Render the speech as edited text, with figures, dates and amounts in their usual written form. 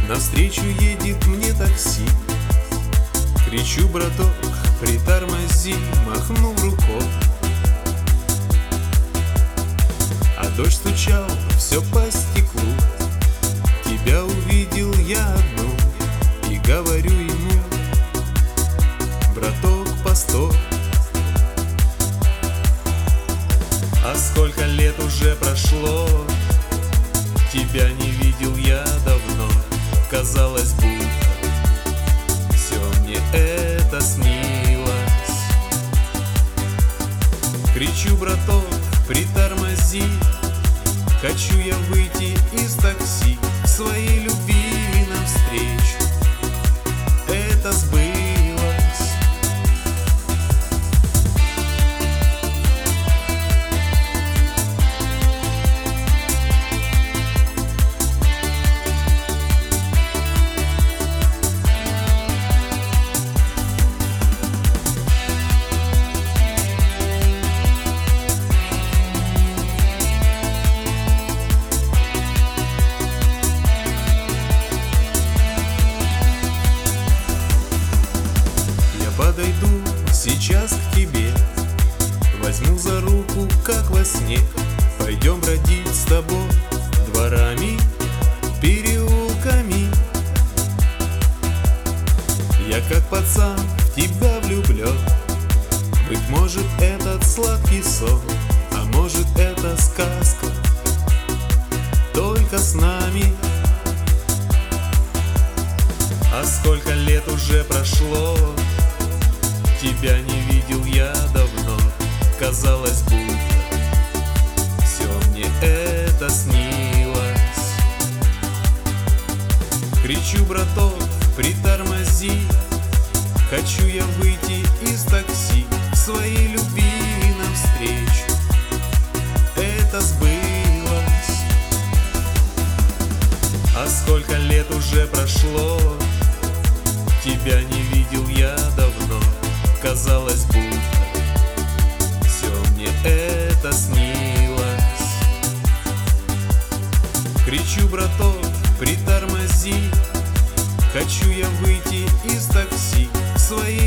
Навстречу едет мне такси. Кричу: браток, притормози, махнув рукой. А дождь стучал все по стеклу. Тебя увидел я одну и говорю ему: браток, постой. А сколько лет уже прошло, тебя не видел я давно. Казалось, будто все мне это снилось. Кричу: браток, притормози. Хочу я выйти из такси к своей любви навстречу. Это сбылось. Подойду сейчас к тебе, возьму за руку, как во сне. Пойдем бродить с тобой дворами, переулками. Я как пацан в тебя влюблен. Быть может, этот сладкий сон, а может, это сказка только с нами. А сколько лет уже прошло, тебя не видел я давно. Казалось, будто все мне это снилось. Кричу: браток, притормози. Хочу я выйти из такси к своей любви навстречу. Это сбылось. А сколько лет уже прошло, тебя не видел я давно. Казалось, будто все мне это снилось. Кричу: браток, притормози. Хочу я выйти из такси к своей